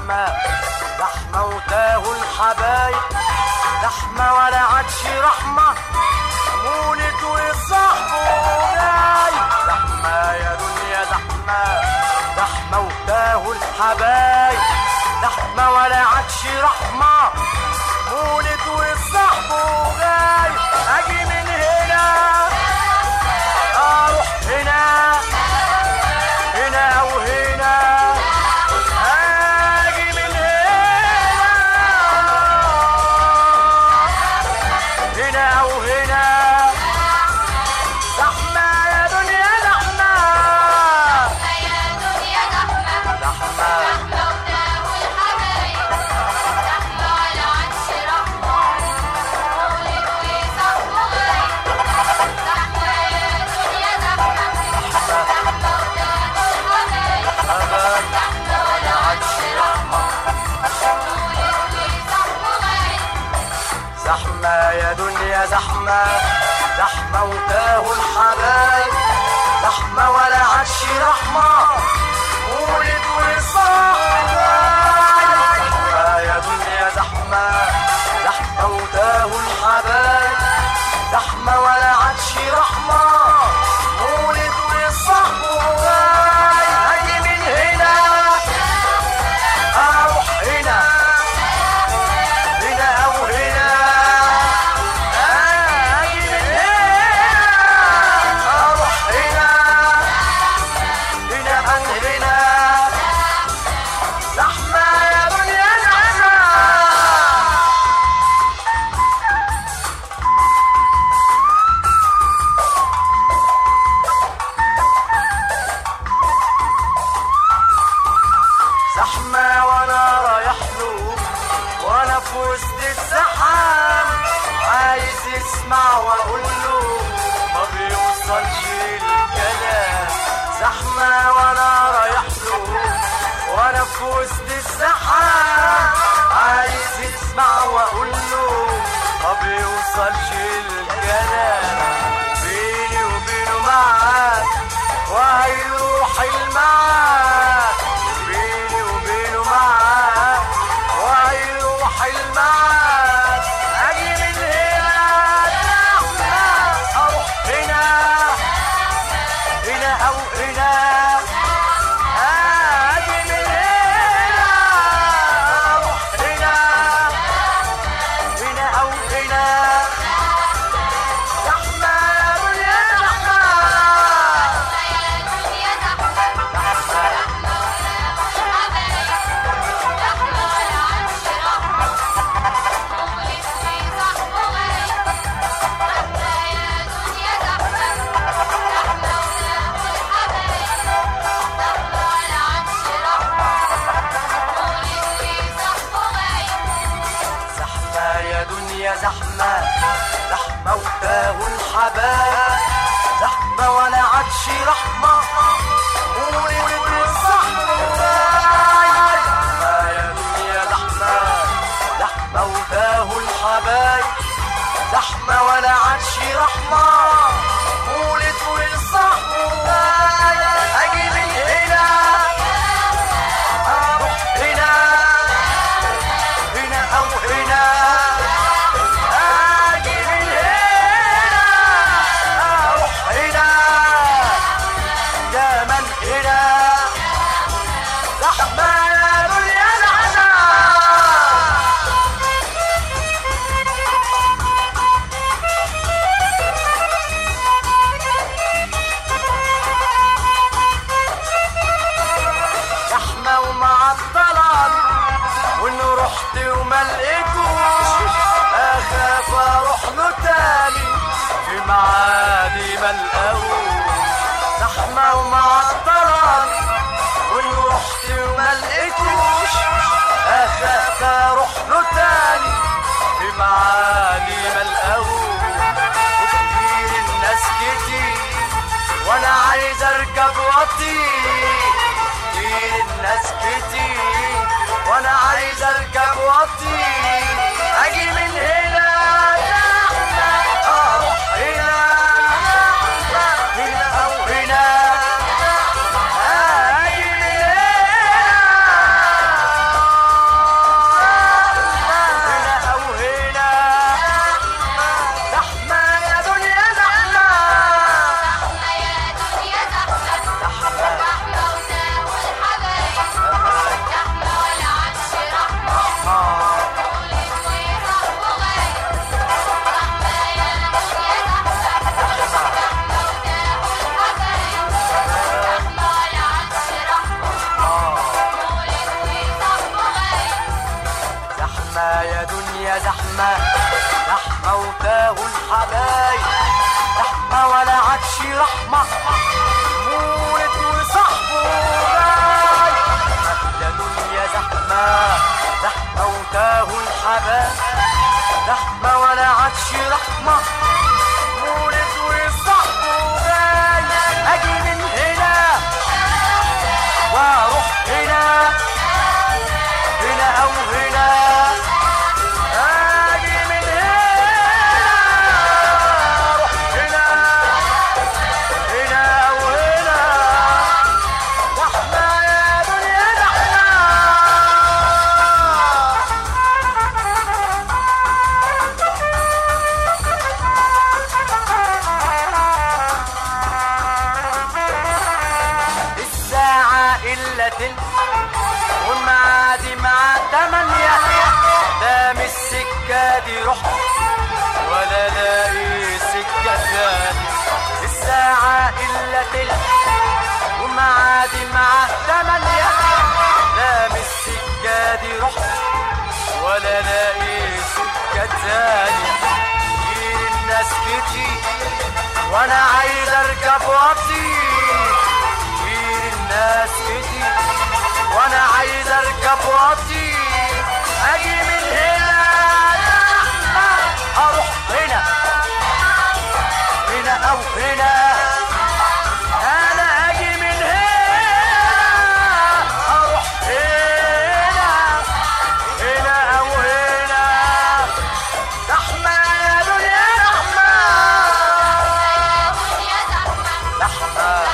زحمة زحمة وتاهوا الحبايب زحمة ولا عادش رحمة مولد وصاحبه جاي زحمة يا دنيا زحمة زحمة وتاهوا الحبايب زحمة ولا عادش رحمة مولد وصاحبه جاي اجي من هنا اروح هنا هنا وهنا اجي من هنا هنا وهنا زحمة يا دنيا زحمة يا دنيا زحمة زحمة وتاهوا الحبايب زحمة ولا عادش رحمة مولد وصاحبه غايب زحمة يا دنيا زحمة زحمة وتاهوا الحبايب زحمة ولا عادش رحمة مولد وصاحبه غايب زحمة يا دنيا زحمة زحمة وتاهوا الحبايب زحمة ولا عادش رحمة مولد وصاحبه زحمة يا دنيا زحمة زحمة وتاهوا الحبايب زحمة ولا عادش رحمة مولد وصاحبه اجي من هنا اروح هنا هنا او هنا اجي من هنا اروح هنا هنا عن هنا زحمة يا دنيا زحمة زحمة وانا رايح له وانا في وسط الزحام عايز يسمع واقول له ما بيوصلش الكلام زحمة وانا رايح له وانا في وسط الزحام عايز يسمع واقول له ما بيوصلش الكلام بيني وبينه معاك وهيروح المعاد بيني وبينه معاك وهيروح المعاد اجي من هنا اروح هنا هنا او هنا اجي من هنا اروح هنا هنا او هنا زحمة يا دنيا زحمة يا دنيا زحمة زحمة وتاهوا الحبايب زحمة ولا عادش رحمة مولد وصاحبه غايب زحمة يا دنيا زحمة زحمة وتاهوا الحبايب زحمة ولا عادش رحمة مولد وصاحبه غايب زحمة يا دنيا زحمة زحمة وتاهوا الحبايب زحمة ولا عادش رحمة مولد وصاحبه غايب زحمة يا دنيا زحمة زحمة وتاهوا الحبايب زحمة ولا عادش رحمة مولد وصاحبه غايب اجي من هنا اروح هنا هنا او هنا اجي من هنا اروح هنا دايما هنا زحمة يا دنيا زحمة زحمة ومعطلة وان رحت وما لقيتوش اخاف اروح له تاني في معادي ما القاهوش زحمة ومعطلة وان رحت وما لقيتوش اخاف اروح له تاني في معادي ما القاهوش وكتير الناس كتير وانا عايز اركب واطير كتير الناس كتير وانا عايز اركب واطير اجي من هنا زحمة اروح هنا هنا او هنا اجي من هنا زحمة يا دنيا زحمة، زحمة وتاهوا الحبايب، زحمة ولا عادش رحمة، مولد وصاحبه جاي. يا دنيا زحمة، زحمة وتاهوا الحبايب، زحمة ولا عادش رحمة، مولد وصاحبه جاي. أجي من هنا وأروح هنا، هنا أو هنا، أجي من هنا أروح هنا، هنا أو هنا. زحمة يا دنيا زحمة. الساعة إلا تلت والمعادي مع 8، دام السكة دي رحت ولا لاقي سكة تاني. الساعة إلا تلت والمعادي مع 8، دام السكة دي رحت ولا لاقي سكة تاني. كتير الناس كتير وانا عايز اركب واطير، كتير الناس كتير وانا عايز اركب واطير. اجي من هنا اروح هنا، هنا او هنا. انا اجي من هنا اروح هنا، هنا او هنا. زحمة يا دنيا زحمة، زحمة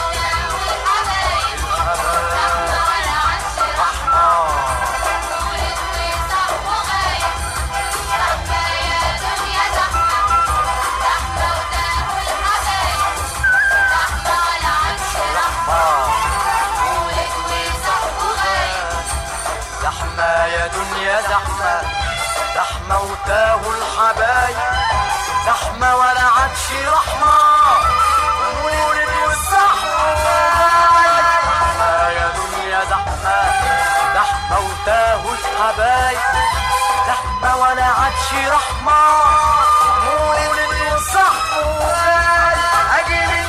زحمة يا دنيا زحمة، زحمة وتاهوا الحبايب، زحمة ولا عادش رحمة، مولد والصحبة. زحمة يا دنيا زحمة، زحمة وتاهوا الحبايب، زحمة ولا عادش رحمة، مولد والصحبة. أجي